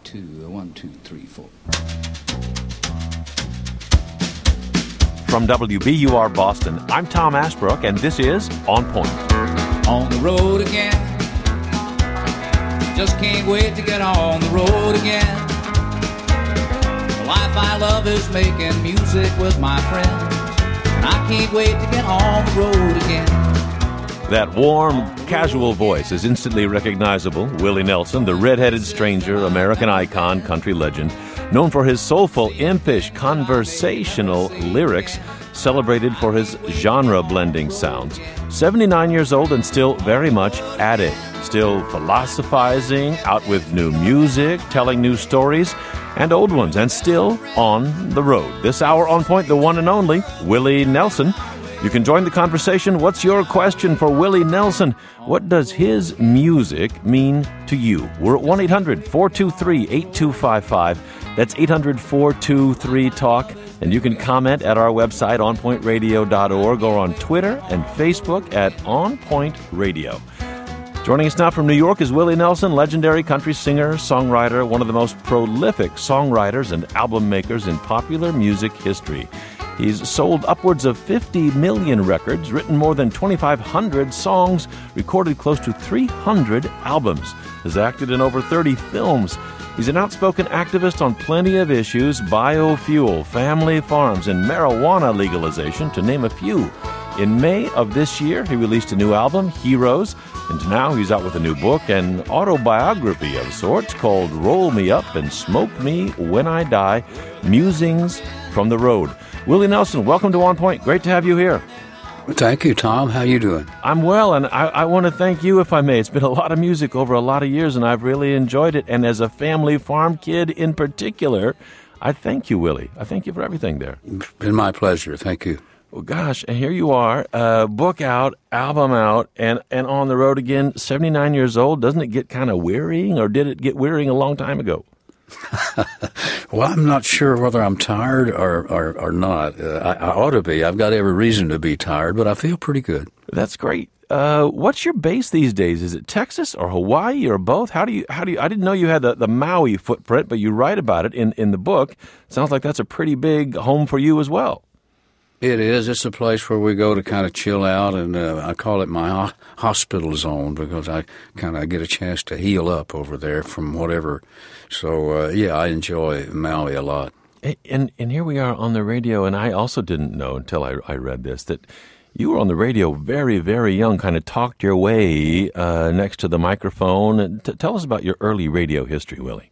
2, 1, 2, 3, 4. From WBUR Boston, I'm Tom Ashbrook, and this is On Point. On the road again. Just can't wait to get on the road again. The life I love is making music with my friends, and I can't wait to get on the road again. That warm, casual voice is instantly recognizable. Willie Nelson, the red-headed stranger, American icon, country legend, known for his soulful, impish, conversational lyrics, celebrated for his genre-blending sounds. 79 years old and still very much at it. Still philosophizing, out with new music, telling new stories, and old ones, and still on the road. This hour On Point, the one and only Willie Nelson. You can join the conversation. What's your question for Willie Nelson? What does his music mean to you? We're at 1-800-423-8255. That's 800-423-TALK. And you can comment at our website, onpointradio.org, or on Twitter and Facebook at On Point Radio. Joining us now from New York is Willie Nelson, legendary country singer, songwriter, one of the most prolific songwriters and album makers in popular music history. He's sold upwards of 50 million records, written more than 2,500 songs, recorded close to 300 albums, has acted in over 30 films. He's an outspoken activist on plenty of issues: biofuel, family farms, and marijuana legalization, to name a few. In May of this year, he released a new album, Heroes, and now he's out with a new book, an autobiography of sorts called Roll Me Up and Smoke Me When I Die, Musings from the Road. Willie Nelson, welcome to On Point. Great to have you here. Thank you, Tom. How you doing? I'm well, and I want to thank you, if I may. It's been a lot of music over a lot of years, and I've really enjoyed it. And as a family farm kid in particular, I thank you, Willie. I thank you for everything there. It's been my pleasure. Thank you. Well, gosh, and here you are, book out, album out, and on the road again, 79 years old. Doesn't it get kind of wearying, or did it get wearying a long time ago? Well, I'm not sure whether I'm tired or not. I ought to be. I've got every reason to be tired, but I feel pretty good. That's great. What's your base these days? Is it Texas or Hawaii or both? How do you? I didn't know you had the Maui footprint, but you write about it in the book. Sounds like that's a pretty big home for you as well. It is. It's a place where we go to kind of chill out, and I call it my hospital zone because I kind of get a chance to heal up over there from whatever. So, yeah, I enjoy Maui a lot. And here we are on the radio, and I also didn't know until I read this that you were on the radio very, very young, kind of talked your way next to the microphone. Tell us about your early radio history, Willie.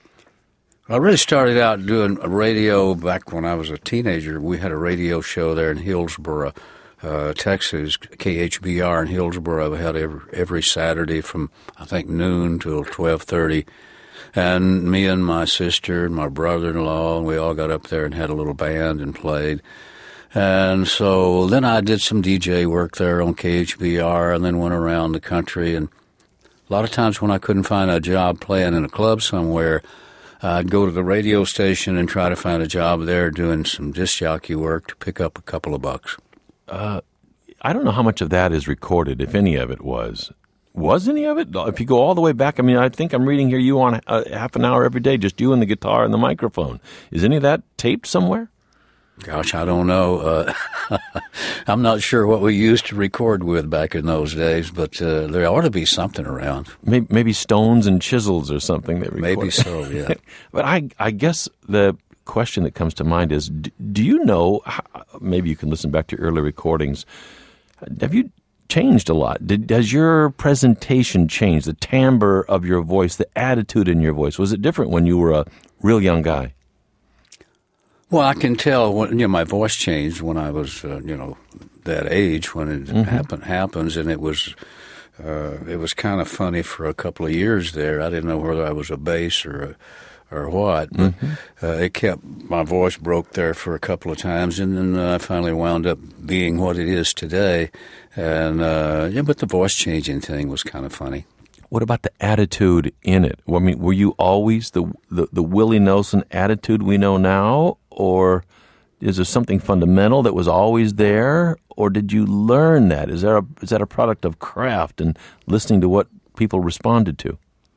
I really started out doing a radio back when I was a teenager. We had a radio show there in Hillsboro, Texas, KHBR in Hillsboro. We had every Saturday from, I think, noon till 12:30. And me and my sister and my brother-in-law, we all got up there and had a little band and played. And so then I did some DJ work there on KHBR and then went around the country. And a lot of times when I couldn't find a job playing in a club somewhere, I'd go to the radio station and try to find a job there doing some disc jockey work to pick up a couple of bucks. I don't know how much of that is recorded, if any of it was. Was any of it? If you go all the way back, I mean, I think I'm reading here you on half an hour every day, just you and the guitar and the microphone. Is any of that taped somewhere? Gosh, I don't know. I'm not sure what we used to record with back in those days, but there ought to be something around. Maybe stones and chisels or something that recorded. Maybe so, yeah. But I guess the question that comes to mind is, do you know, maybe you can listen back to early recordings, have you changed a lot? Has your presentation changed, the timbre of your voice, the attitude in your voice? Was it different when you were a real young guy? Well, I can tell when my voice changed when I was that age when it happens, and it was kind of funny for a couple of years there. I didn't know whether I was a bass or what, but it kept my voice broke there for a couple of times, and then I finally wound up being what it is today. And but the voice changing thing was kind of funny. What about the attitude in it? I mean, were you always the Willie Nelson attitude we know now, or is there something fundamental that was always there, or did you learn that? Is that a product of craft and listening to what people responded to?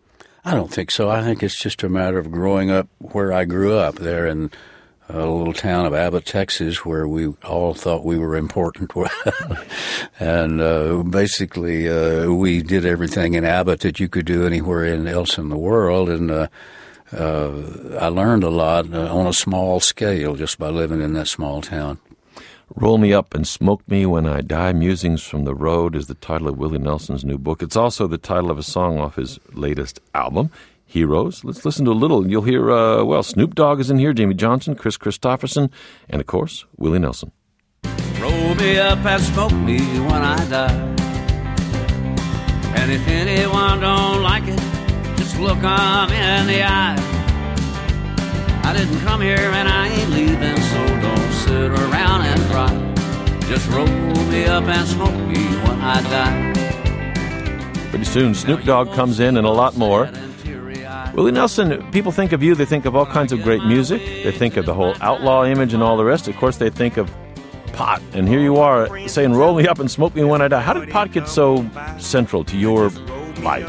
I don't think so. I think it's just a matter of growing up where I grew up, there in a little town of Abbott, Texas, where we all thought we were important. And basically, we did everything in Abbott that you could do anywhere else in the world. And I learned a lot on a small scale just by living in that small town. Roll Me Up and Smoke Me When I Die, Musings from the Road is the title of Willie Nelson's new book. It's also the title of a song off his latest album, Heroes. Let's listen to a little. You'll hear, Snoop Dogg is in here, Jamie Johnson, Chris Christopherson, and, of course, Willie Nelson. Roll me up and smoke me when I die. And if anyone don't like it, just look 'em in the eye. I didn't come here and I ain't leaving, so don't sit around and cry. Just roll me up and smoke me when I die. Pretty soon, Snoop Dogg comes in and a lot more. Willie Nelson, people think of you, they think of all kinds of great music. They think of the whole outlaw image and all the rest. Of course, they think of pot. And here you are saying, roll me up and smoke me when I die. How did pot get so central to your life?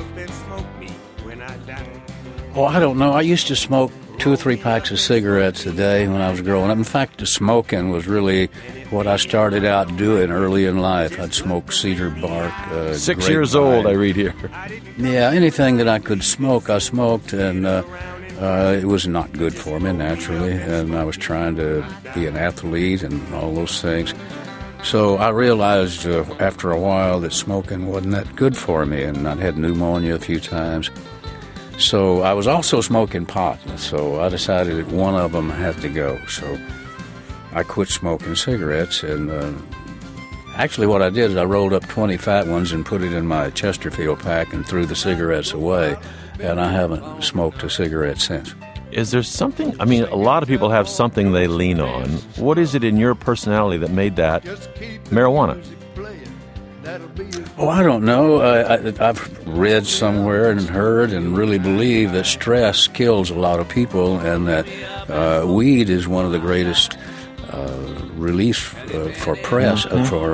Oh, I don't know. I used to smoke 2 or 3 packs of cigarettes a day when I was growing up. In fact, the smoking was really what I started out doing early in life. I'd smoke cedar bark. 6 years old, I read here. Yeah, anything that I could smoke, I smoked, and it was not good for me, naturally. And I was trying to be an athlete and all those things. So I realized after a while that smoking wasn't that good for me, and I'd had pneumonia a few times. So I was also smoking pot, so I decided that one of them had to go. So I quit smoking cigarettes, and actually what I did is I rolled up 20 fat ones and put it in my Chesterfield pack and threw the cigarettes away, and I haven't smoked a cigarette since. Is there something, a lot of people have something they lean on. What is it in your personality that made that marijuana? Oh, I don't know. I've read somewhere and heard and really believe that stress kills a lot of people, and that weed is one of the greatest reliefs for stress.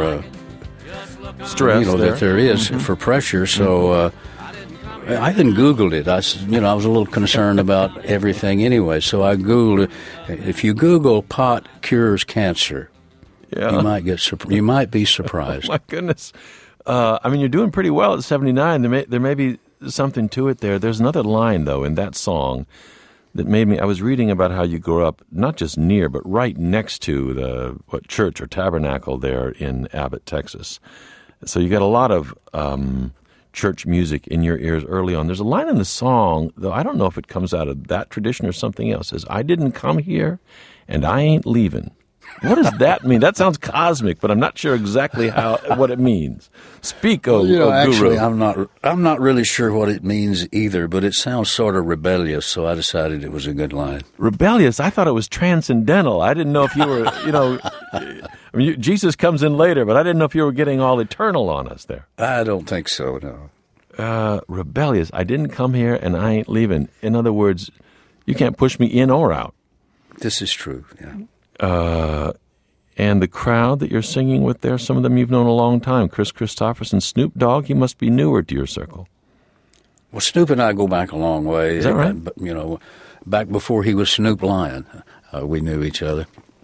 That there is for pressure. So I then Googled it. I was a little concerned about everything anyway, so I Googled it. If you Google pot cures cancer, you might be surprised. Oh, my goodness. You're doing pretty well at 79. There may be something to it there. There's another line, though, in that song that made me... I was reading about how you grew up not just near, but right next to the church or tabernacle there in Abbott, Texas. So you got a lot of church music in your ears early on. There's a line in the song, though I don't know if it comes out of that tradition or something else. It says, I didn't come here, and I ain't leaving. What does that mean? That sounds cosmic, but I'm not sure exactly what it means. Speak, Guru. Actually, I'm not really sure what it means either, but it sounds sort of rebellious, so I decided it was a good line. Rebellious? I thought it was transcendental. I didn't know if you were, Jesus comes in later, but I didn't know if you were getting all eternal on us there. I don't think so, no. Rebellious. I didn't come here, and I ain't leaving. In other words, you can't push me in or out. This is true, yeah. And the crowd that you're singing with there, some of them you've known a long time. Chris Christopherson, Snoop Dogg, he must be newer to your circle. Well, Snoop and I go back a long way. Is that right? Back before he was Snoop Lion, we knew each other.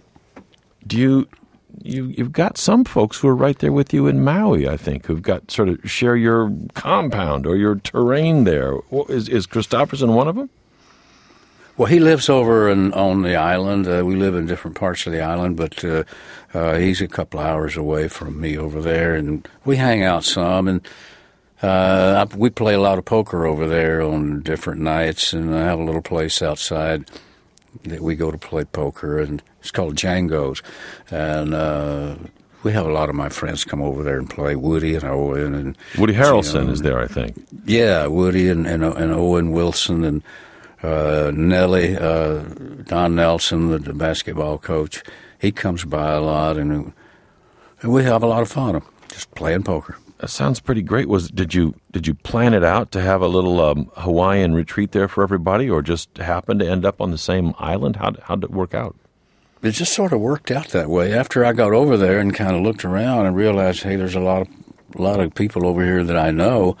You've got some folks who are right there with you in Maui, I think, who've got sort of share your compound or your terrain there. Is Christopherson one of them? Well, he lives over on the island. We live in different parts of the island, but he's a couple hours away from me over there, and we hang out some, and we play a lot of poker over there on different nights, and I have a little place outside that we go to play poker, and it's called Django's, and we have a lot of my friends come over there and play. Woody and Owen. And Woody Harrelson is there, I think. Yeah, Woody and Owen Wilson and Nelly, Don Nelson, the basketball coach, he comes by a lot, and we have a lot of fun just playing poker. That sounds pretty great. Did you plan it out to have a little Hawaiian retreat there for everybody, or just happen to end up on the same island? How did it work out? It just sort of worked out that way. After I got over there and kind of looked around and realized, hey, there's a lot of people over here that I know.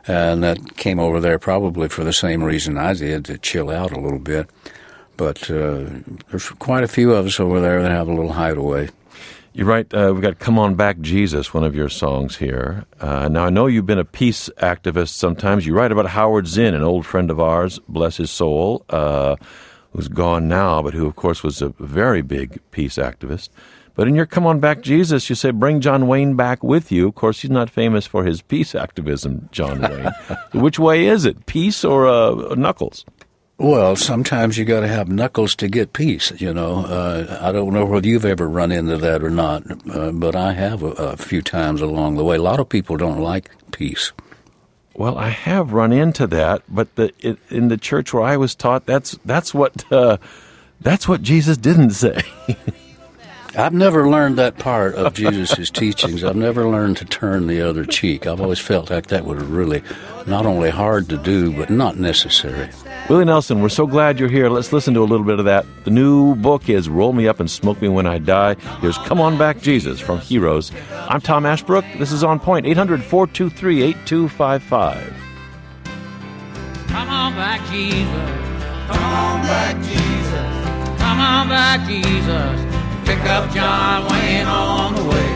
and that came over there probably for the same reason I did, to chill out a little bit. But there's quite a few of us over there that have a little hideaway. You're right. We've got Come On Back, Jesus, one of your songs here. Now, I know you've been a peace activist sometimes. You write about Howard Zinn, an old friend of ours, bless his soul, who's gone now, but who, of course, was a very big peace activist. But in your Come On Back, Jesus, you say, bring John Wayne back with you. Of course, he's not famous for his peace activism, John Wayne. Which way is it, peace or knuckles? Well, sometimes you got to have knuckles to get peace, I don't know whether you've ever run into that or not, but I have a few times along the way. A lot of people don't like peace. Well, I have run into that, but in the church where I was taught, that's what Jesus didn't say. I've never learned that part of Jesus' teachings. I've never learned to turn the other cheek. I've always felt like that was really not only hard to do, but not necessary. Willie Nelson, we're so glad you're here. Let's listen to a little bit of that. The new book is Roll Me Up and Smoke Me When I Die. Here's Come On Back, Jesus from Heroes. I'm Tom Ashbrook. This is On Point, 800-423-8255. Come on back, Jesus. Come on back, Jesus. Come on back, Jesus. Pick up John Wayne on the way.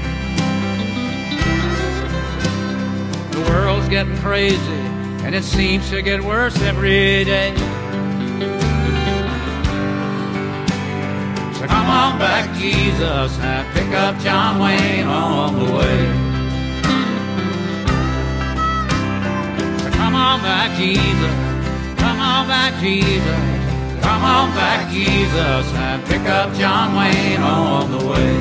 The world's getting crazy, and it seems to get worse every day. So come on back, Jesus, and pick up John Wayne on the way. So come on back, Jesus. Come on back, Jesus. Come on back, Jesus, and pick up John Wayne on the way.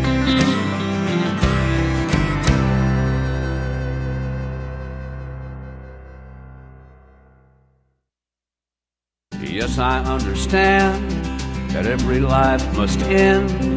Yes, I understand that every life must end.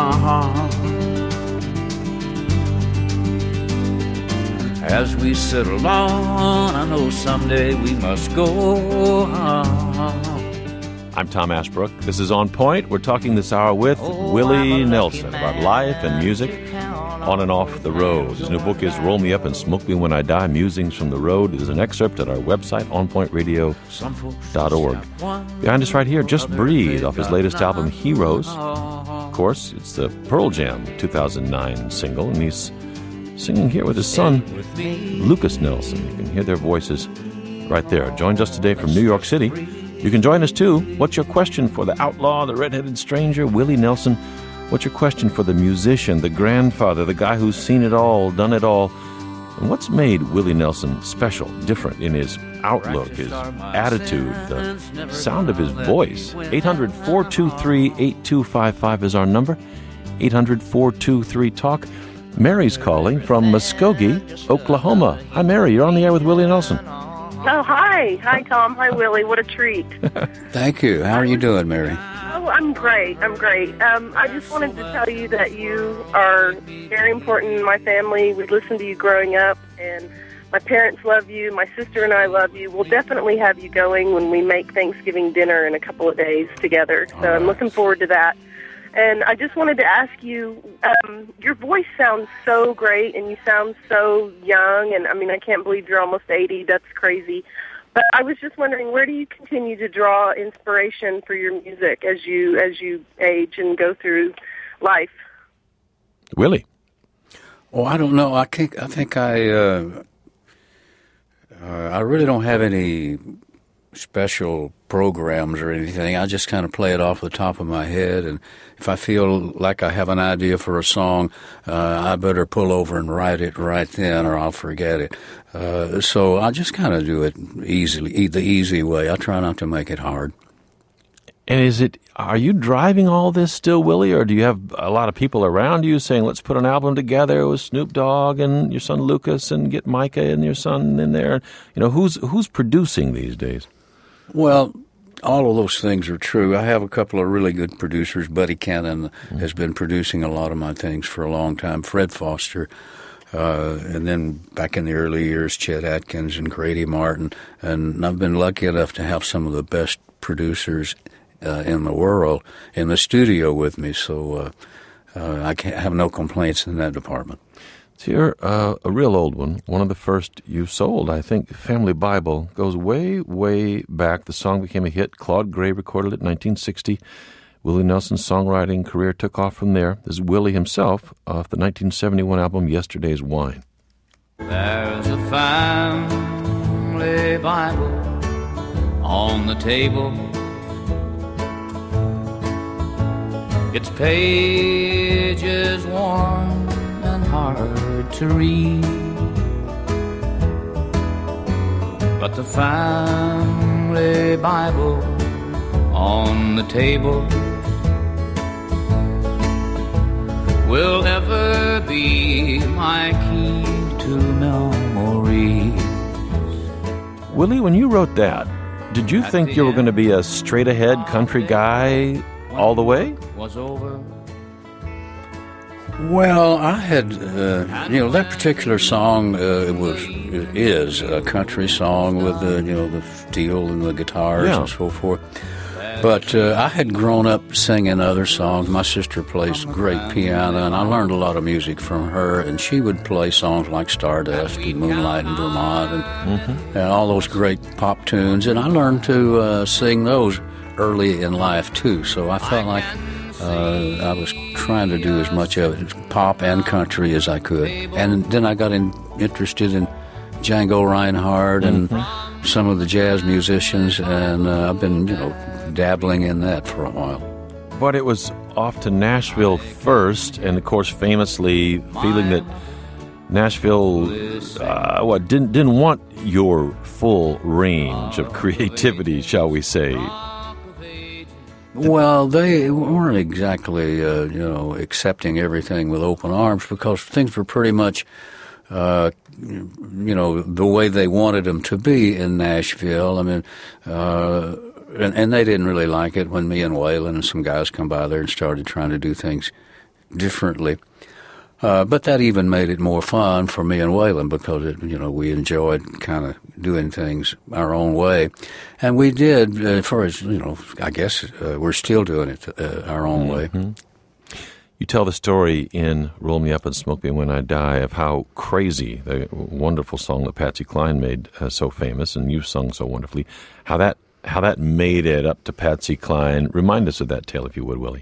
As we settle on, I know someday we must go. I'm Tom Ashbrook. This is On Point. We're talking this hour with Willie Nelson about life and music on and off the road. His new book is Roll Me Up and Smoke Me When I Die, Musings from the Road. There's an excerpt at our website, onpointradio.org. Behind us right here, Just Breathe, off his latest album, Heroes. Of course, it's the Pearl Jam 2009 single, and he's singing here with his son, Lucas Nelson. You can hear their voices right there. Joins us today from New York City. You can join us, too. What's your question for the outlaw, the red-headed stranger, Willie Nelson? What's your question for the musician, the grandfather, the guy who's seen it all, done it all? And what's made Willie Nelson special, different in his outlook, his attitude, the sound of his voice? 800-423-8255 is our number. 800-423-TALK. Mary's calling from Muskogee, Oklahoma. Hi, Mary. You're on the air with Willie Nelson. Oh, hi. Hi, Tom. Hi, Willie. What a treat. Thank you. How are you doing, Mary? Oh, I'm great. I just wanted to tell you that you are very important in my family. We listened to you growing up, and my parents love you. My sister and I love you. We'll definitely have you going when we make Thanksgiving dinner in a couple of days together. So I'm looking forward to that. And I just wanted to ask you, your voice sounds so great, and you sound so young, and I mean, I can't believe you're almost 80. That's crazy. But I was just wondering, where do you continue to draw inspiration for your music as you age and go through life? Willie? Oh, I don't know. I think I really don't have any special programs or anything. I just kind of play it off the top of my head, and if I feel like I have an idea for a song, I better pull over and write it right then, or I'll forget it. So I just kind of do it easily, the easy way. I try not to make it hard. And are you driving all this still, Willie, or do you have a lot of people around you saying, let's put an album together with Snoop Dogg and your son Lucas and get Micah and your son in there? You know, who's producing these days? Well, all of those things are true. I have a couple of really good producers. Buddy Cannon has been producing a lot of my things for a long time. Fred Foster, and then back in the early years, Chet Atkins and Grady Martin. And I've been lucky enough to have some of the best producers in the world in the studio with me. So I can't have no complaints in that department. Here, a real old one of the first you sold, I think, Family Bible, goes way, way back. The song became a hit. Claude Gray recorded it in 1960. Willie Nelson's songwriting career took off from there. This is Willie himself off the 1971 album Yesterday's Wine. There's a family Bible on the table. Its pages worn and hard to read, but the family Bible on the table will ever be my key to memory. Willie, when you wrote that, did you think you were going to be a straight-ahead country guy all the way? Was over. Well, I had, that particular song is a country song with the steel and the guitars and so forth. But I had grown up singing other songs. My sister plays great piano, and I learned a lot of music from her. And she would play songs like Stardust and Moonlight in Vermont and all those great pop tunes. And I learned to sing those early in life, too. So I felt like I was trying to do as much of it, pop and country, as I could. And then I got interested in Django Reinhardt and some of the jazz musicians, and I've been, dabbling in that for a while. But it was off to Nashville first, and of course, famously feeling that Nashville didn't want your full range of creativity, shall we say. Well, they weren't exactly, accepting everything with open arms, because things were pretty much, the way they wanted them to be in Nashville. I mean, and they didn't really like it when me and Waylon and some guys come by there and started trying to do things differently. But that even made it more fun for me and Waylon, because we enjoyed kind of doing things our own way, and we did. As far as I guess we're still doing it our own way. You tell the story in "Roll Me Up and Smoke Me When I Die" of how Crazy, the wonderful song that Patsy Cline made so famous, and you sung so wonderfully, how that made it up to Patsy Cline. Remind us of that tale, if you would, Willie.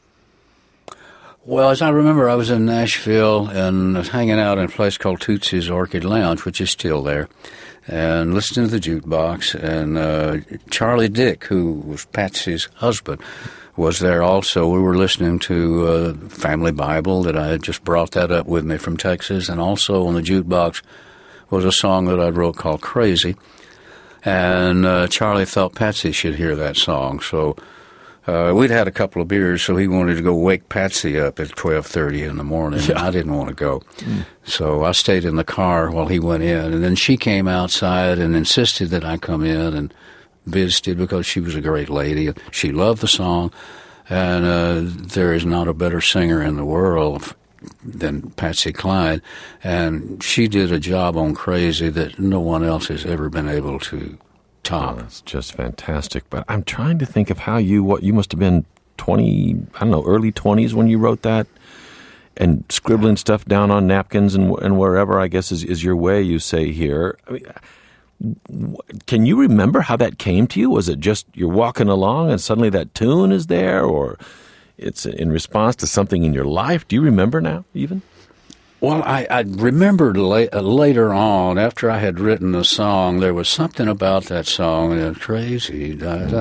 Well, as I remember, I was in Nashville and hanging out in a place called Tootsie's Orchid Lounge, which is still there, and listening to the jukebox. And Charlie Dick, who was Patsy's husband, was there also. We were listening to Family Bible that I had just brought that up with me from Texas, and also on the jukebox was a song that I wrote called Crazy. And Charlie thought Patsy should hear that song, so we'd had a couple of beers, so he wanted to go wake Patsy up at 12:30 in the morning, and I didn't want to go. So I stayed in the car while he went in, and then she came outside and insisted that I come in and visited, because she was a great lady. She loved the song, and there is not a better singer in the world than Patsy Cline, and she did a job on Crazy that no one else has ever been able to top. Oh, it's just fantastic. But I'm trying to think of how you must have been 20, early 20s when you wrote that, and scribbling stuff down on napkins and wherever, I guess, is your way, you say here. I mean, can you remember how that came to you? Was it just you're walking along and suddenly that tune is there, or it's in response to something in your life? Do you remember now, even? Well, I remembered later on, after I had written the song, there was something about that song, Crazy.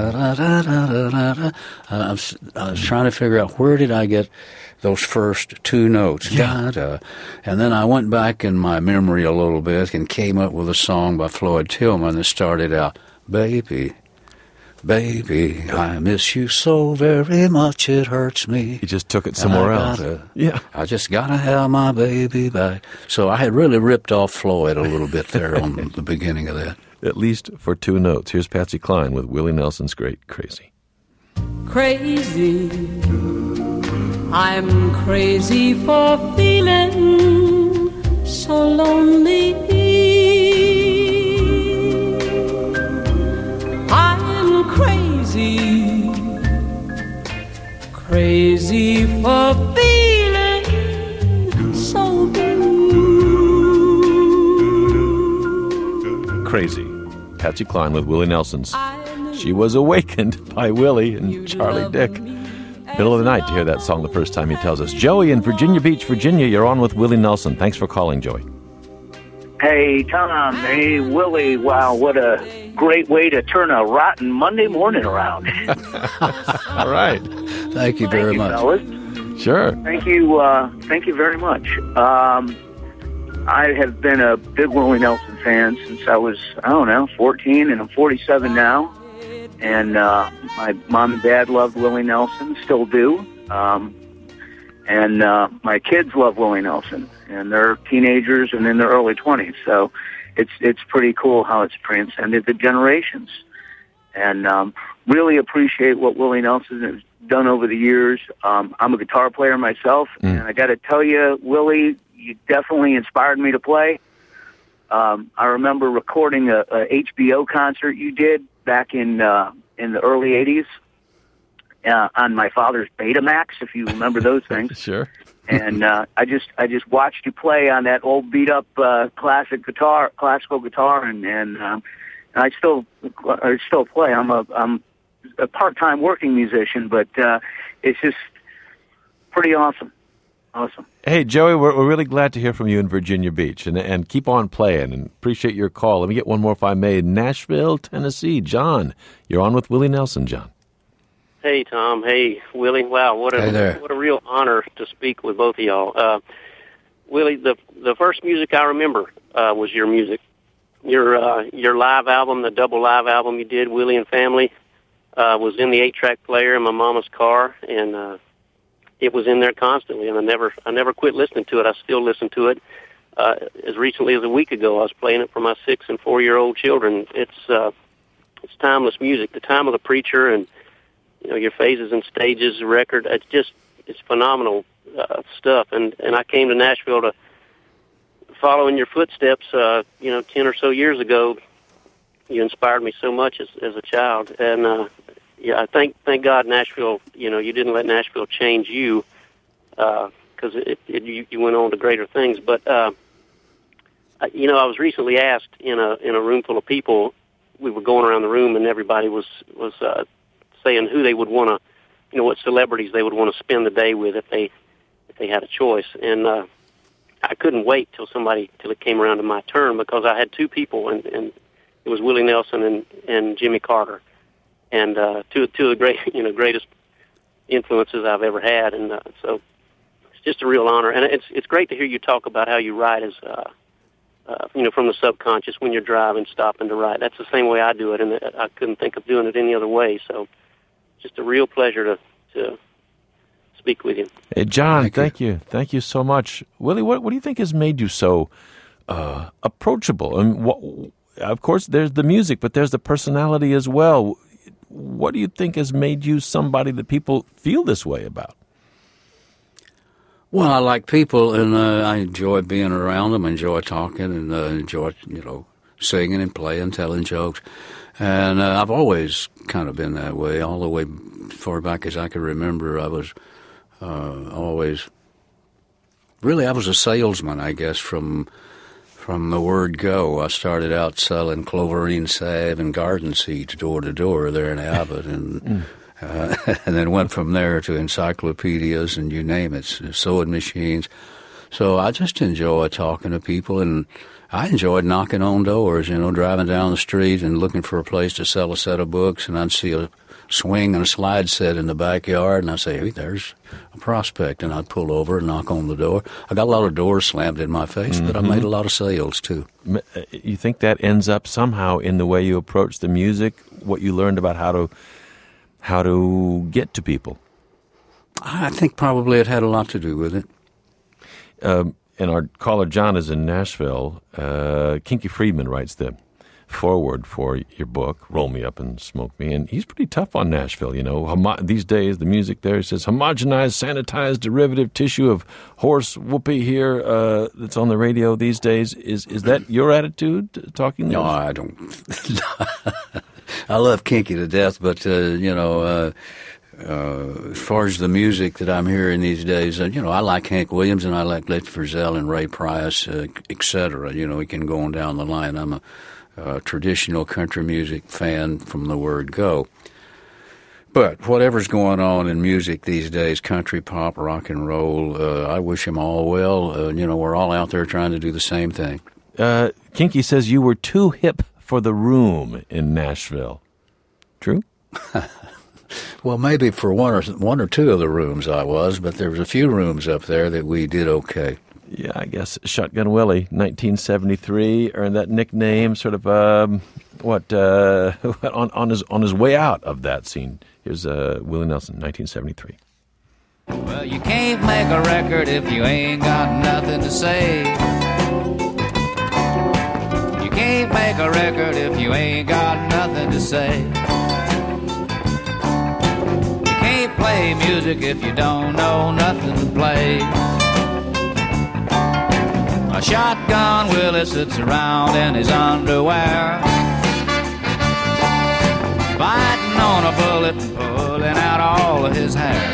I was trying to figure out, where did I get those first two notes? And then I went back in my memory a little bit and came up with a song by Floyd Tillman that started out, Baby, baby, I miss you so very much it hurts me. He just took it somewhere else. I just gotta have my baby back. So I had really ripped off Floyd a little bit there on the beginning of that. At least for two notes. Here's Patsy Cline with Willie Nelson's great Crazy. Crazy, I'm crazy for feeling so lonely. Crazy for feeling so blue. Patsy Cline with Willie Nelson's She Was Awakened by Willie and Charlie Dick. Middle of the night to hear that song the first time, he tells us. Joey in Virginia Beach, Virginia, you're on with Willie Nelson. Thanks for calling, Joey. Hey, Tom. Hey, Willie. Wow, what a great way to turn a rotten Monday morning around. All right. Thank you very much. Fellas. Sure. Thank you very much. I have been a big Willie Nelson fan since I was, 14, and I'm 47 now. And my mom and dad loved Willie Nelson, still do. And my kids love Willie Nelson, and they're teenagers and in their early 20s. So it's pretty cool how it's transcended the generations. And really appreciate what Willie Nelson has done over the years. I'm a guitar player myself, and I got to tell you, Willie, you definitely inspired me to play. I remember recording a HBO concert you did back in the early 80s on my father's Betamax, if you remember those things. Sure. And I just watched you play on that old beat up classical guitar, and I still play. I'm a part-time working musician, but it's just pretty awesome. Awesome. Hey, Joey, we're really glad to hear from you in Virginia Beach, and keep on playing, and appreciate your call. Let me get one more if I may. Nashville, Tennessee. John, you're on with Willie Nelson, John. Hey, Tom. Hey, Willie. Wow, what a real honor to speak with both of y'all. Willie, the first music I remember was your music. Your live album, the double live album you did, Willie and Family, was in the 8-track player in my mama's car, and it was in there constantly, and I never quit listening to it. I still listen to it. As recently as a week ago, I was playing it for my 6- and 4-year-old children. It's timeless music. The Time of the Preacher, and your Phases and Stages record. It's phenomenal stuff. And I came to Nashville to follow in your footsteps. 10 or so years ago, you inspired me so much as a child, and I thank God Nashville, you didn't let Nashville change you, because you went on to greater things. But, I was recently asked in a room full of people. We were going around the room, and everybody was saying who they would want to, what celebrities they would want to spend the day with if they had a choice. And I couldn't wait till it came around to my turn, because I had two people, and it was Willie Nelson and Jimmy Carter. And two of the greatest influences I've ever had, and so it's just a real honor. And it's great to hear you talk about how you write as from the subconscious when you're driving, stopping to write. That's the same way I do it, and I couldn't think of doing it any other way. So, just a real pleasure to speak with you. Hey, John, thank you so much, Willie. What do you think has made you so approachable? I mean, of course, there's the music, but there's the personality as well. What do you think has made you somebody that people feel this way about? Well, I like people, and I enjoy being around them, enjoy talking, and enjoy, singing and playing, telling jokes. And I've always kind of been that way, all the way far back as I can remember. I was always, really, I was a salesman, I guess, from the word go. I started out selling cloverine salve and garden seeds door to door there in Abbott, and then went from there to encyclopedias and you name it, sewing machines. So I just enjoy talking to people, and I enjoyed knocking on doors, driving down the street and looking for a place to sell a set of books, and I'd see a swing and a slide set in the backyard, and I'd say, hey, there's a prospect, and I'd pull over and knock on the door. I got a lot of doors slammed in my face, but I made a lot of sales, too. You think that ends up somehow in the way you approach the music, what you learned about how to get to people? I think probably it had a lot to do with it. And our caller, John, is in Nashville. Kinky Friedman writes the foreword for your book, Roll Me Up and Smoke Me, and he's pretty tough on Nashville, These days, the music there says homogenized, sanitized, derivative tissue of horse whoopee here that's on the radio these days. Is that your attitude, talking this? No, I don't. I love Kinky to death, but, as far as the music that I'm hearing these days, I like Hank Williams, and I like Led Frizzell and Ray Price, et cetera. We can go on down the line. I'm a traditional country music fan from the word go. But whatever's going on in music these days, country, pop, rock and roll, I wish them all well. We're all out there trying to do the same thing. Kinky says you were too hip for the room in Nashville. True? Well, maybe for one or two of the rooms I was, but there was a few rooms up there that we did okay. Yeah, I guess Shotgun Willie, 1973, earned that nickname sort of, on his way out of that scene. Here's Willie Nelson, 1973. Well, you can't make a record if you ain't got nothing to say. You can't make a record if you ain't got nothing to say. You can't play music if you don't know nothing to play. A Shotgun Willie sits around in his underwear, biting on a bullet and pulling out all of his hair.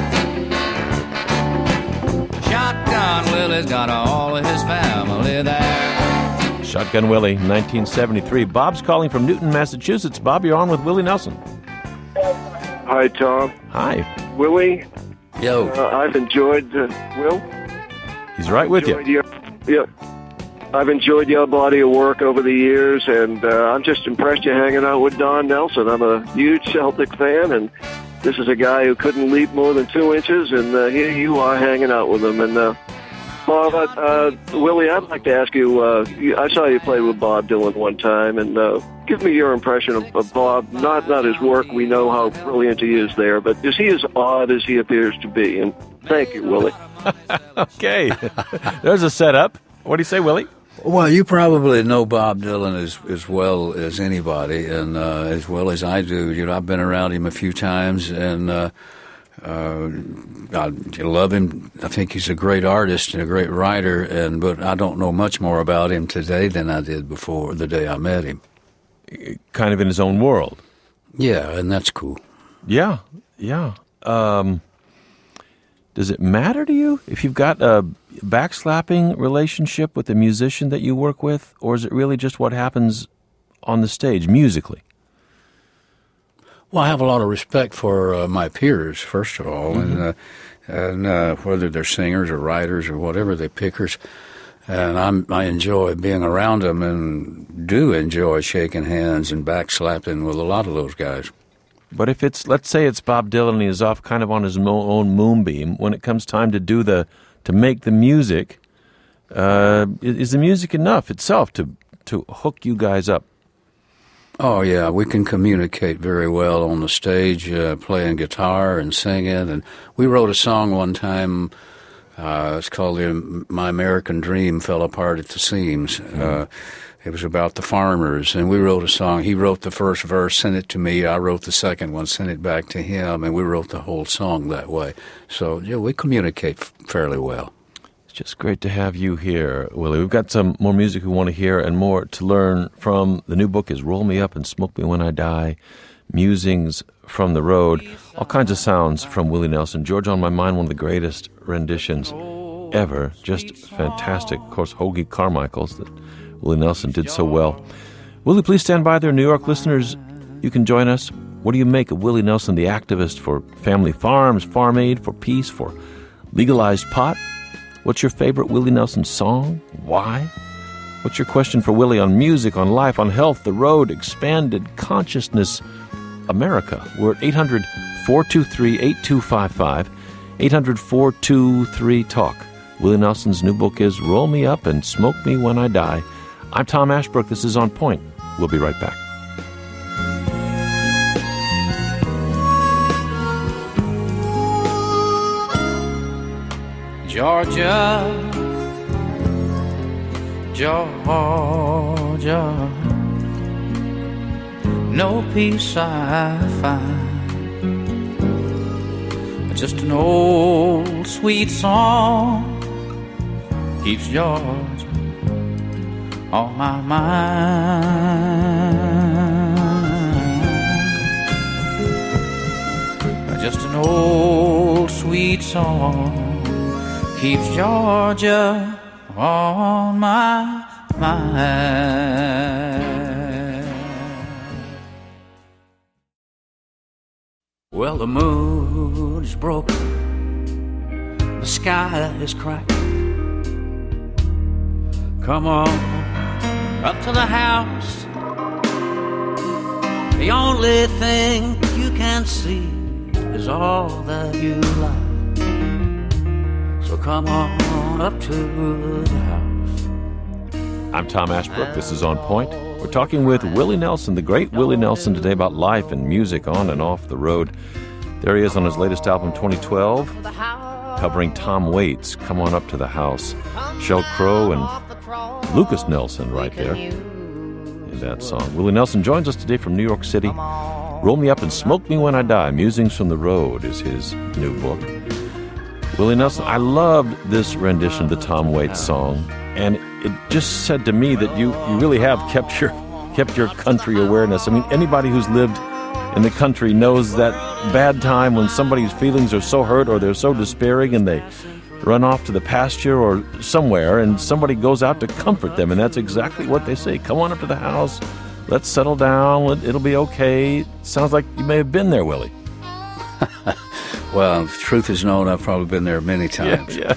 Shotgun Willie's got all of his family there. Shotgun Willie, 1973. Bob's calling from Newton, Massachusetts. Bob, you're on with Willie Nelson. Hi, Tom. Hi. Willie. Yo. I've enjoyed, Will? He's right with you. I've enjoyed your body of work over the years, and I'm just impressed you're hanging out with Don Nelson. I'm a huge Celtic fan, and this is a guy who couldn't leap more than 2 inches, and here you are hanging out with him. And Bob, Willie, I'd like to ask you, I saw you play with Bob Dylan one time, and give me your impression of Bob, not his work. We know how brilliant he is there, but is he as odd as he appears to be? And thank you, Willie. Okay. There's a setup. What do you say, Willie? Well, you probably know Bob Dylan as well as anybody, and as well as I do. I've been around him a few times, and I love him. I think he's a great artist and a great writer, but I don't know much more about him today than I did before the day I met him. Kind of in his own world. Yeah, and that's cool. Yeah. Does it matter to you if you've got a backslapping relationship with the musician that you work with, or is it really just what happens on the stage musically? Well, I have a lot of respect for my peers, first of all, and whether they're singers or writers or whatever, they're pickers. And I enjoy being around them and do enjoy shaking hands and backslapping with a lot of those guys. But if let's say it's Bob Dylan and he's off kind of on his own moonbeam, when it comes time to make the music, is the music enough itself to hook you guys up? Oh, yeah, we can communicate very well on the stage, playing guitar and singing. And we wrote a song one time, it's called My American Dream Fell Apart at the Seams. It was about the farmers, and we wrote a song. He wrote the first verse, sent it to me. I wrote the second one, sent it back to him, and we wrote the whole song that way. So, yeah, we communicate fairly well. It's just great to have you here, Willie. We've got some more music we want to hear and more to learn from. The new book is Roll Me Up and Smoke Me When I Die, Musings from the Road. All kinds of sounds from Willie Nelson. George on My Mind, one of the greatest renditions ever. Just fantastic. Of course, Hoagie Carmichael's that Willie Nelson did so well. Willie, please stand by there. New York listeners, you can join us. What do you make of Willie Nelson, the activist for family farms, Farm Aid, for peace, for legalized pot? What's your favorite Willie Nelson song? Why? What's your question for Willie on music, on life, on health, the road, expanded consciousness, America? We're at 800-423-8255, 800-423-TALK. Willie Nelson's new book is Roll Me Up and Smoke Me When I Die. I'm Tom Ashbrook. This is On Point. We'll be right back. Georgia, Georgia, no peace I find, just an old sweet song keeps Georgia on my mind. Just an old sweet song keeps Georgia on my mind. Well, the moon is broken, the sky is cracked. Come on up to the house. The only thing you can see is all that you like. So come on up to the house. I'm Tom Ashbrook. This is On Point. We're talking with Willie Nelson, the great Willie Nelson, today about life and music on and off the road. There he is on his latest album, 2012, covering Tom Waits, Come On Up to the House. Sheryl Crow and Lucas Nelson right there in that song. Willie Nelson joins us today from New York City. Roll Me Up and Smoke Me When I Die, Musings from the Road is his new book. Willie Nelson, I loved this rendition of the Tom Waits song, and it just said to me that you really have kept your country awareness. I mean, anybody who's lived in the country knows that bad time when somebody's feelings are so hurt or they're so despairing and they run off to the pasture or somewhere and somebody goes out to comfort them, and that's exactly what they say. Come on up to the house, let's settle down, it'll be okay. Sounds like you may have been there, Willie. Well, the truth is known, I've probably been there many times. Yeah.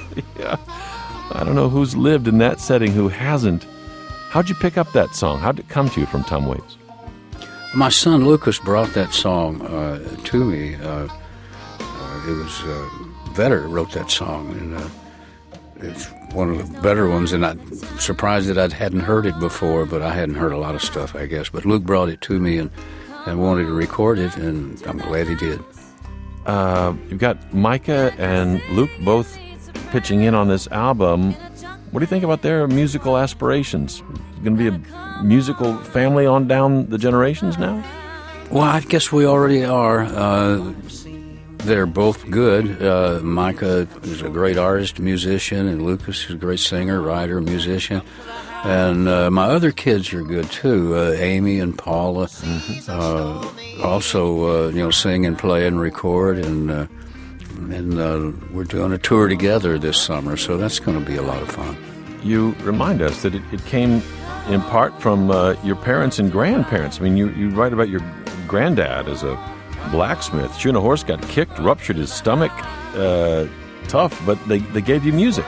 I don't know who's lived in that setting, who hasn't. How'd you pick up that song? How'd it come to you from Tom Waits? My son Lucas brought that song to me. It was Vedder wrote that song, and it's one of the better ones, and I'm surprised that I hadn't heard it before, but I hadn't heard a lot of stuff, I guess. But Luke brought it to me and wanted to record it, and I'm glad he did. You've got Micah and Luke both pitching in on this album. What do you think about their musical aspirations? Going to be a musical family on down the generations now? Well, I guess we already are. They're both good. Micah is a great artist, musician, and Lucas is a great singer, writer, musician. And my other kids are good too. Amy and Paula also, sing and play and record, and we're doing a tour together this summer, so that's going to be a lot of fun. You remind us that it came in part from your parents and grandparents. I mean, you write about your granddad as a blacksmith. Shoeing a horse, got kicked, ruptured his stomach. Tough, but they gave you music.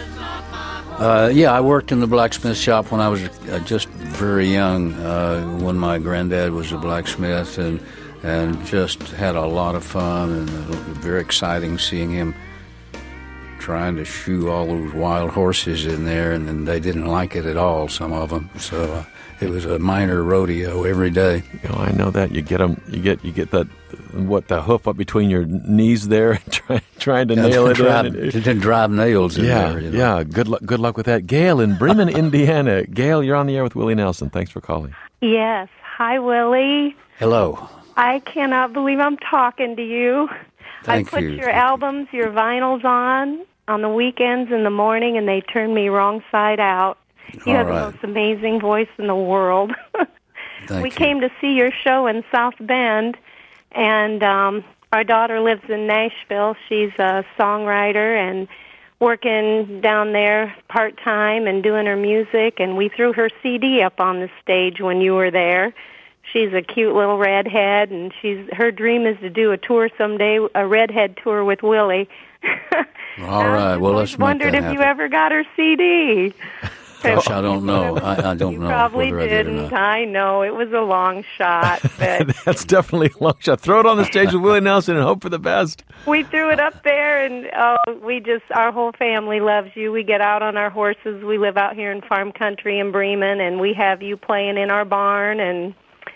I worked in the blacksmith shop when I was just very young, when my granddad was a blacksmith, and just had a lot of fun, and very exciting seeing him trying to shoe all those wild horses in there, and then they didn't like it at all, some of them. So it was a minor rodeo every day. I know that you get them, you get that the hoof up between your knees there, trying to nail it in. Then drive nails in there. Yeah. Good luck with that. Gail in Bremen, Indiana. Gail, you're on the air with Willie Nelson. Thanks for calling. Yes. Hi, Willie. Hello. I cannot believe I'm talking to you. Thank you. I put your albums, your vinyls on the weekends in the morning, and they turn me wrong side out. You have the most amazing voice in the world. We came to see your show in South Bend, and our daughter lives in Nashville. She's a songwriter and working down there part-time and doing her music, and we threw her CD up on the stage when you were there. She's a cute little redhead, and her dream is to do a tour someday, a redhead tour with Willie. All right. Well, let's make that happen. I wondered if you ever got her CD. Gosh, I don't know. I don't know. You probably whether didn't. I did or not. I know. It was a long shot. But That's definitely a long shot. Throw it on the stage with Willie Nelson and hope for the best. we threw it up there, and our whole family loves you. We get out on our horses. We live out here in farm country in Bremen, and we have you playing in our barn, and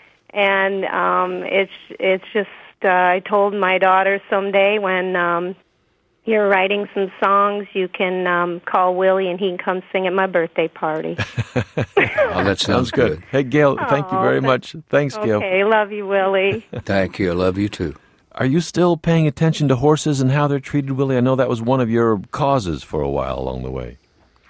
it's just, I told my daughter someday when you're writing some songs, you can call Willie and he can come sing at my birthday party. Oh, that sounds good. Hey, Gail, thank you very much. Thanks, Gail. Okay, love you, Willie. Thank you. I love you, too. Are you still paying attention to horses and how they're treated, Willie? I know that was one of your causes for a while along the way.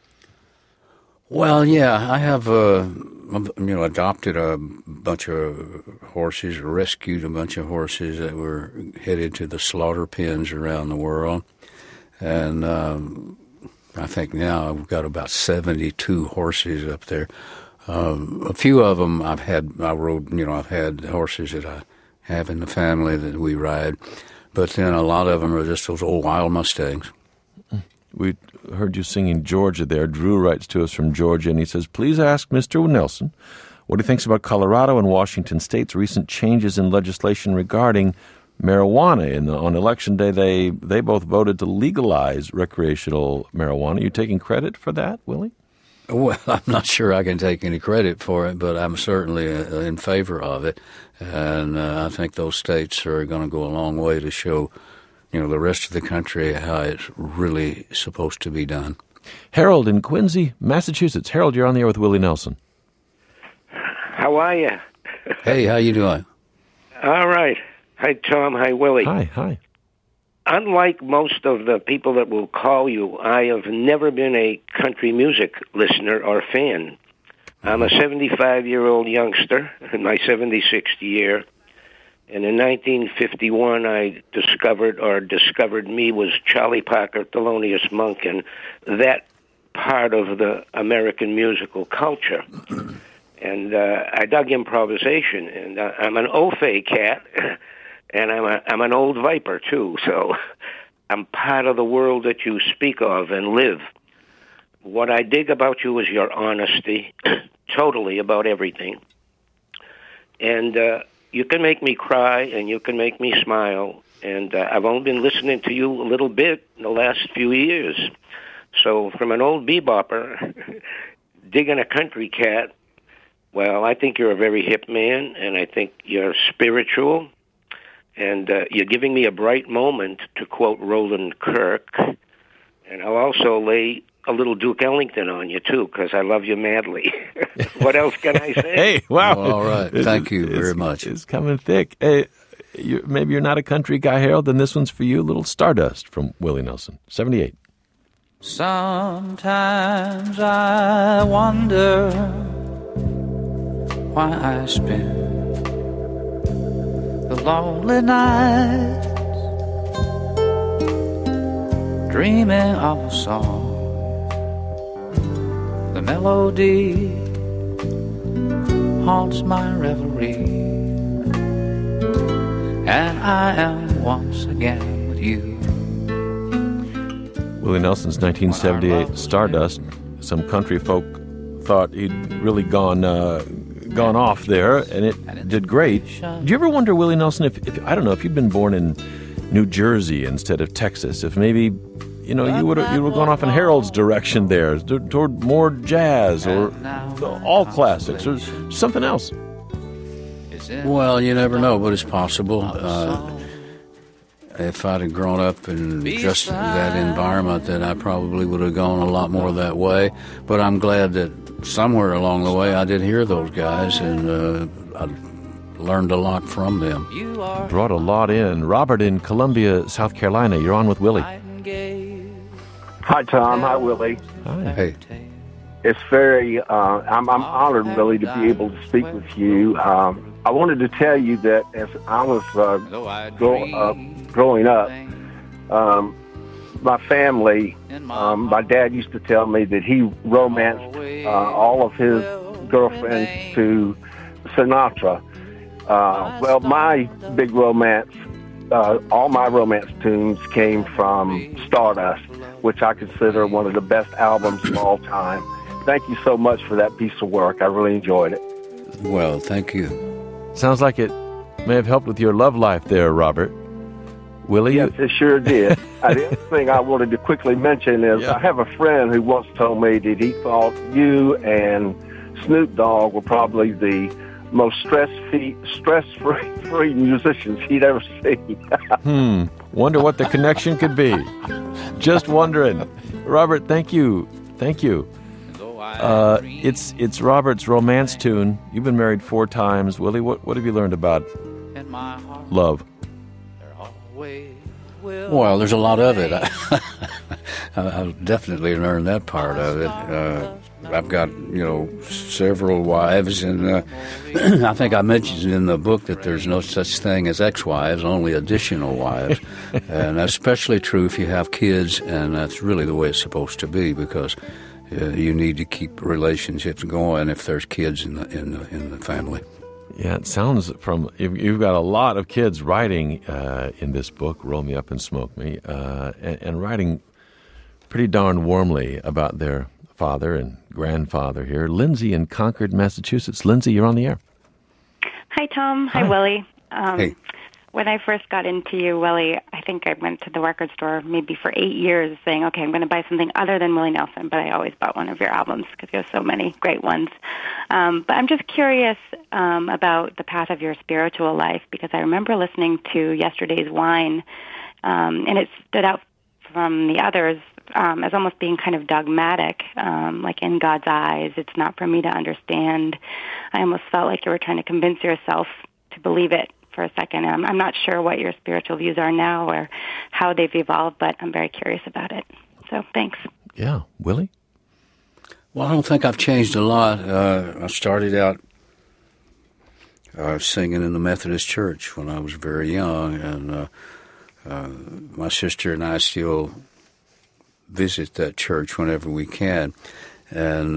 Well, yeah, I have adopted a bunch of horses, rescued a bunch of horses that were headed to the slaughter pens around the world. And I think now I've got about 72 horses up there. A few of them I've had horses that I have in the family that we ride. But then a lot of them are just those old wild Mustangs. We heard you singing Georgia there. Drew writes to us from Georgia, and he says, please ask Mr. Nelson what he thinks about Colorado and Washington State's recent changes in legislation regarding marijuana. On Election Day, they both voted to legalize recreational marijuana. Are you taking credit for that, Willie? Well, I'm not sure I can take any credit for it, but I'm certainly in favor of it. And I think those states are going to go a long way to show, the rest of the country how it's really supposed to be done. Harold in Quincy, Massachusetts. Harold, you're on the air with Willie Nelson. How are you? Hey, how you doing? All right. Hi, Tom. Hi, Willie. Hi. Unlike most of the people that will call you, I have never been a country music listener or fan. I'm a 75-year-old youngster in my 76th year, and in 1951 I discovered me was Charlie Parker, Thelonious Monk, and that part of the American musical culture. And I dug improvisation, and I'm an Ophé cat. And I'm an old viper, too, so I'm part of the world that you speak of and live. What I dig about you is your honesty, totally about everything. And you can make me cry, and you can make me smile. And I've only been listening to you a little bit in the last few years. So from an old bebopper, digging a country cat, well, I think you're a very hip man, and I think you're spiritual. And you're giving me a bright moment, to quote Roland Kirk. And I'll also lay a little Duke Ellington on you, too, because I love you madly. What else can I say? Hey, wow. Oh, all right. Thank you very much. It's coming thick. Hey, maybe you're not a country guy, Harold, then this one's for you. A little Stardust from Willie Nelson, 78. Sometimes I wonder why I spend the lonely nights dreaming of a song. The melody haunts my reverie, and I am once again with you. Willie Nelson's 1978 Stardust. Some country folk thought he'd really gone off there, and it did great. Do you ever wonder, Willie Nelson, if I don't know, if you'd been born in New Jersey instead of Texas, if maybe, you would have gone off in Harold's direction there, toward more jazz or all classics or something else? Well, you never know, but it's possible. If I'd have grown up in just that environment, then I probably would have gone a lot more that way. But I'm glad that somewhere along the way I did hear those guys, and I learned a lot from them. Brought a lot in. Robert in Columbia, South Carolina, you're on with Willie. Hi, Tom. Hi, Willie. Hi. Hey. It's very, I'm honored, really, to be able to speak with you. I wanted to tell you that as I was growing up, my family, my dad used to tell me that he romanced all of his girlfriends to Sinatra. Well, my big romance, all my romance tunes came from Stardust, which I consider one of the best albums of all time. Thank you so much for that piece of work. I really enjoyed it. Well, thank you. Sounds like it may have helped with your love life there, Robert. Willie? Yes, it sure did. The other thing I wanted to quickly mention is I have a friend who once told me that he thought you and Snoop Dogg were probably the most stress-free musicians he'd ever seen. Wonder what the connection could be. Just wondering. Robert, thank you. Thank you. It's Robert's romance tune. You've been married 4 times. Willie, what have you learned about love? Well, there's a lot of it. I've definitely learned that part of it. I've got, several wives, and I think I mentioned in the book that there's no such thing as ex-wives, only additional wives. And that's especially true if you have kids, and that's really the way it's supposed to be, because you need to keep relationships going if there's kids in the family. Yeah, it sounds you've got a lot of kids writing in this book, Roll Me Up and Smoke Me, and writing pretty darn warmly about their father and grandfather here. Lindsay in Concord, Massachusetts. Lindsay, you're on the air. Hi, Tom. Hi, Willie. Hey. When I first got into you, Willie, I think I went to the record store maybe for 8 years saying, okay, I'm going to buy something other than Willie Nelson, but I always bought one of your albums because you have so many great ones. But I'm just curious about the path of your spiritual life, because I remember listening to Yesterday's Wine, and it stood out from the others as almost being kind of dogmatic, like in God's eyes, it's not for me to understand. I almost felt like you were trying to convince yourself to believe it for a second. I'm not sure what your spiritual views are now or how they've evolved, but I'm very curious about it. So thanks. Yeah. Willie? Well, I don't think I've changed a lot. I started out singing in the Methodist Church when I was very young, and my sister and I still visit that church whenever we can. And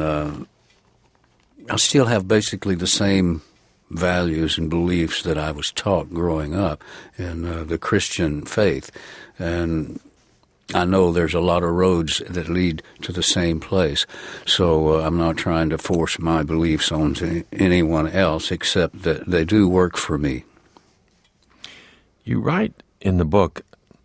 I still have basically the same values and beliefs that I was taught growing up in the Christian faith. And I know there's a lot of roads that lead to the same place. So I'm not trying to force my beliefs onto anyone else, except that they do work for me. You write in the book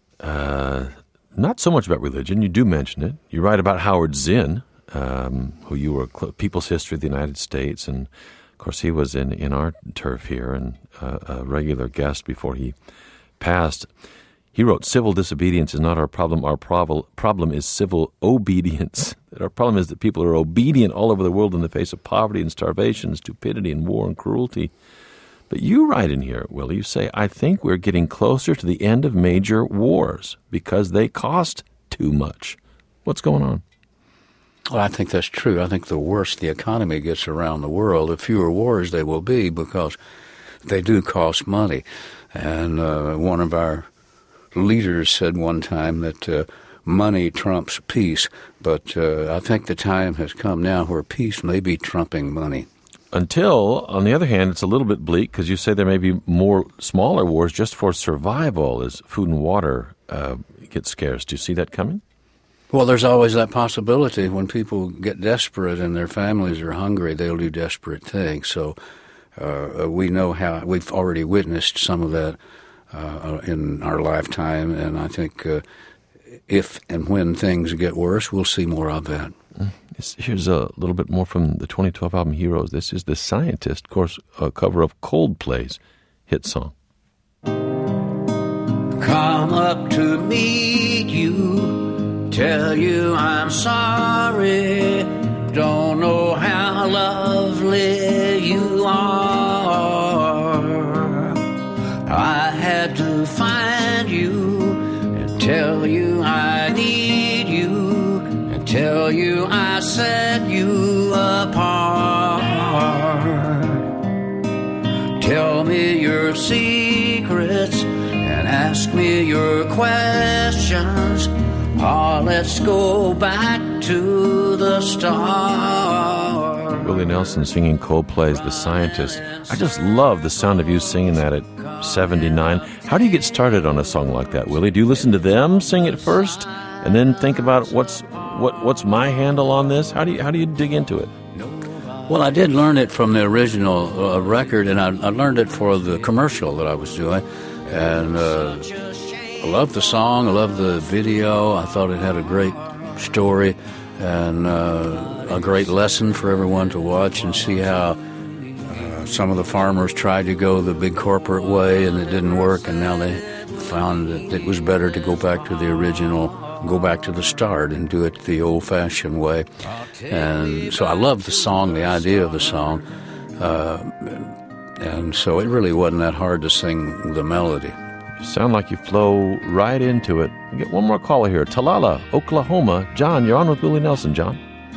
not so much about religion. You do mention it. You write about Howard Zinn, who you were People's History of the United States, and of course he was in our turf here and a regular guest before he passed. He wrote, "Civil disobedience is not our problem. Our problem is civil obedience. Our problem is that people are obedient all over the world in the face of poverty and starvation, stupidity and war and cruelty." But you write in here, Willie, you say, "I think we're getting closer to the end of major wars because they cost too much." What's going on? Well, I think that's true. I think the worse the economy gets around the world, the fewer wars there will be because they do cost money. And one of our leaders said one time that money trumps peace, but I think the time has come now where peace may be trumping money. Until, on the other hand, it's a little bit bleak because you say there may be more smaller wars just for survival as food and water get scarce. Do you see that coming? Well, there's always that possibility. When people get desperate and their families are hungry, they'll do desperate things. So we know how we've already witnessed some of that in our lifetime, and I think if and when things get worse, we'll see more of that. Here's a little bit more from the 2012 album Heroes. This is The Scientist, of course, a cover of Coldplay's hit song. Come up to meet you, tell you I'm sorry, don't know how lovely you are. I had to find you and tell you I need you, and tell you I set you apart. Tell me your secrets and ask me your questions. Oh, let's go back to the start. Willie Nelson singing Coldplay's The Scientist. I just love the sound of you singing that at 79. How do you get started on a song like that, Willie? Do you listen to them sing it first and then think about what's my handle on this? How do you dig into it? Well, I did learn it from the original record, and I learned it for the commercial that I was doing. And I loved the song. I loved the video. I thought it had a great story and a great lesson for everyone to watch and see how some of the farmers tried to go the big corporate way and it didn't work, and now they found that it was better to go back to the original, go back to the start and do it the old-fashioned way. And so I loved the song, the idea of the song, and so it really wasn't that hard to sing the melody. You sound like you flow right into it. We get one more caller here. Talala, Oklahoma. John, you're on with Willie Nelson. John.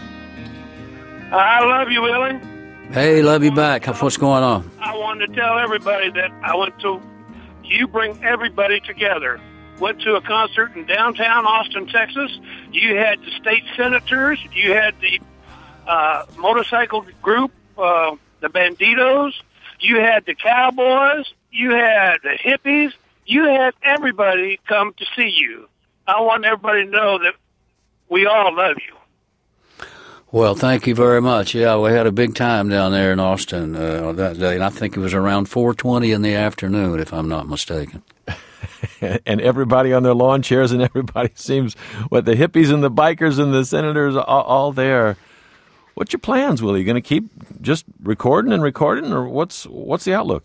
I love you, Willie. Hey, love you back. What's going on? I wanted to tell everybody that you bring everybody together. Went to a concert in downtown Austin, Texas. You had the state senators. You had the motorcycle group, the Banditos. You had the cowboys, you had the hippies, you had everybody come to see you. I want everybody to know that we all love you. Well, thank you very much. Yeah, we had a big time down there in Austin that day, and I think it was around 4:20 in the afternoon, if I'm not mistaken. And everybody on their lawn chairs, and everybody seems, the hippies and the bikers and the senators, all there. What's your plans, Willie? You going to keep just recording, or what's the outlook?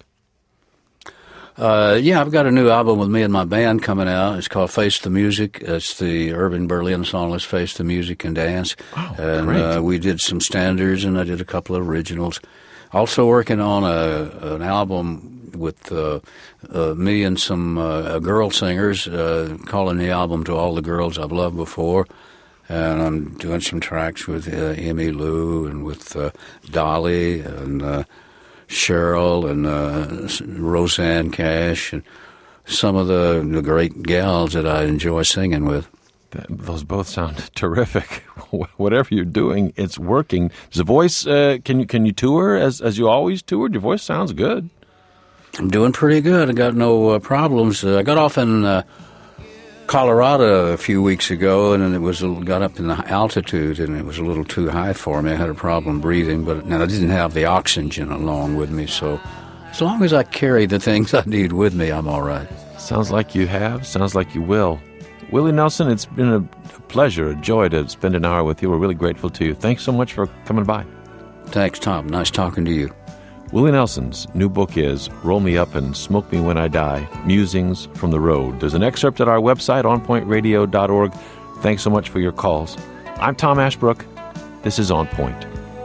Yeah, I've got a new album with me and my band coming out. It's called Face the Music. It's the Irving Berlin song, Let's Face the Music and Dance. Oh, and great. We did some standards, and I did a couple of originals. Also working on an album with me and some girl singers, calling the album To All the Girls I've Loved Before. And I'm doing some tracks with Emmy Lou and with Dolly and Cheryl and Roseanne Cash and some of the great gals that I enjoy singing with. Those both sound terrific. Whatever you're doing, it's working. Does the voice, can you tour as you always toured? Your voice sounds good. I'm doing pretty good. I got no problems. I got off in Colorado a few weeks ago, and it got up in the altitude, and it was a little too high for me. I had a problem breathing, but I didn't have the oxygen along with me, so as long as I carry the things I need with me, I'm all right. Sounds like you have. Sounds like you will. Willie Nelson, it's been a pleasure, a joy to spend an hour with you. We're really grateful to you. Thanks so much for coming by. Thanks, Tom. Nice talking to you. Willie Nelson's new book is Roll Me Up and Smoke Me When I Die, Musings from the Road. There's an excerpt at our website, onpointradio.org. Thanks so much for your calls. I'm Tom Ashbrook. This is On Point.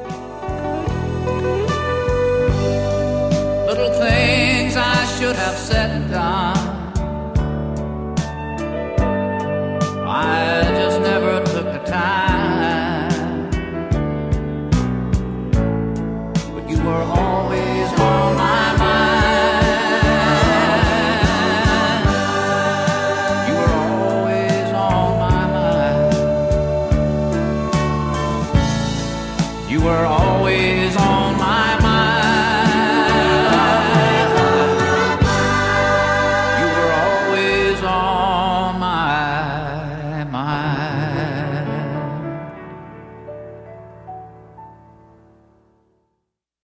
Little things I should have said and done, I just never took the time. But you were always on my mind. You were always on my mind. You were always